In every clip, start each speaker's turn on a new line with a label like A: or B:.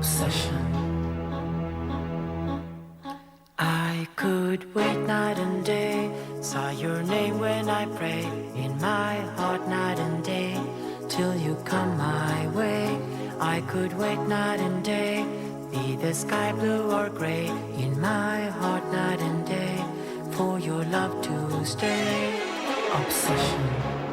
A: obsession. I could wait night and day, saw your name when I pray, in my heart night and day, till you come my way. I could wait night and day, be the sky blue or gray, in my heart night and day, for your love to stay. Obsession.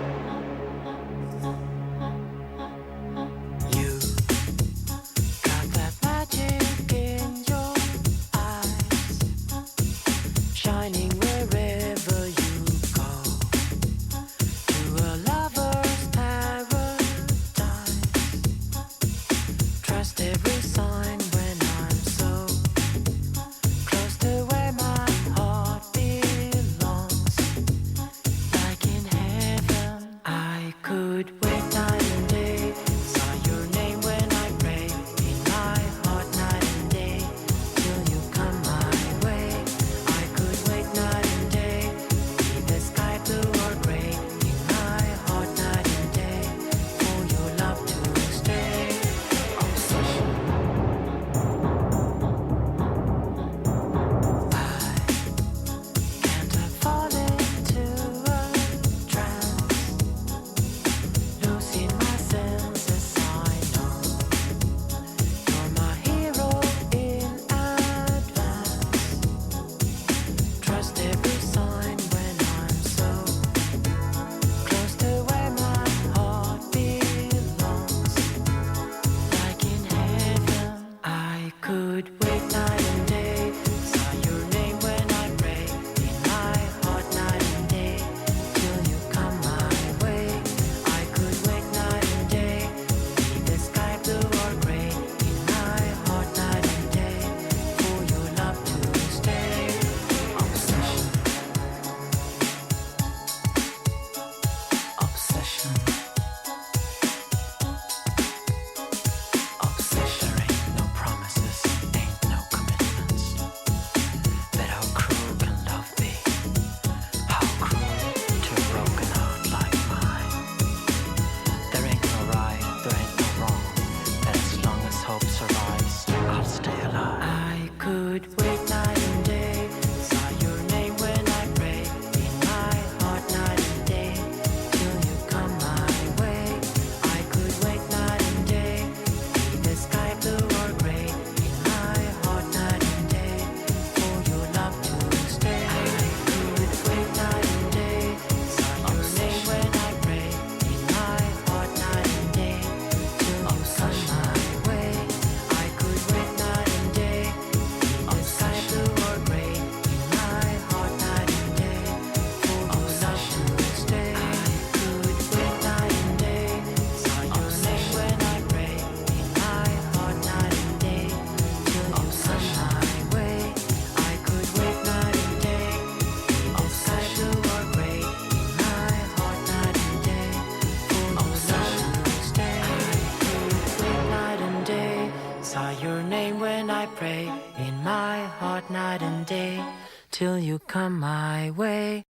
A: You got that magic in your eyes, shining wherever you go, to a lover's paradise. Trust every sign when I'm so close to where my heart belongs, like in heaven. I could wait night and day, saw your name when I pray, in my heart night and day, till you come my way. I could wait night and day, be the sky blue or gray, in my heart night and day, for your love to stay. Obsession. Can't I fall into a trance, losing my senses? I know you're my hero in advance. Trust every sign when I'm so close to where my heart belongs, like in heaven. I could wait night and day, saw your name when I pray, in my heart night and day, till you come my way. I could wait night and day, be the sky blue or gray, in my heart night and day, for your love to stay. Obsession. Obsession. Obsession. Ain't no promises, ain't no commitments. But how cruel can love be? How cruel to a broken heart like mine. There ain't no right, there ain't no wrong, but as long as hope survives, I'll stay alive. I could wait night and day, saw your name when I pray, in my heart night and day, till you come my way. I could wait night and day, be the sky blue or gray, in my heart night and day, for your love to stay. I could wait night and day, saw your name when I pray, in my heart night and day, till you come my way. I could wait night and day, be the sky blue or gray, in my heart night and day, for your love to stay. I could wait night and day, saw your name when I pray, in my heart night and day, till you come my way. I could wait night and day, be the sky blue or gray, in my heart night and day, for your love to stay. I could wait night and day, saw your name when I pray, in my heart night and day, till you come my way.